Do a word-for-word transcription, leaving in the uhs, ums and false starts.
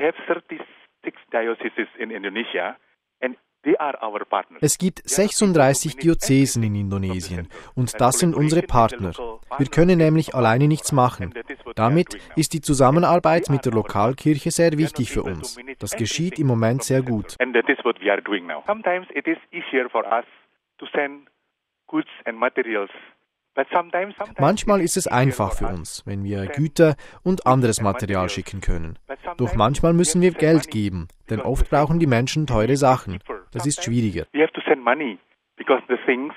Es gibt sechsunddreißig Diözesen in Indonesien und das sind unsere Partner. Wir können nämlich alleine nichts machen. Damit ist die Zusammenarbeit mit der Lokalkirche sehr wichtig für uns. Das geschieht im Moment sehr gut. Manchmal ist es einfach für uns, wenn wir Güter und anderes Material schicken können. Doch manchmal müssen wir Geld geben, denn oft brauchen die Menschen teure Sachen. Das ist schwieriger.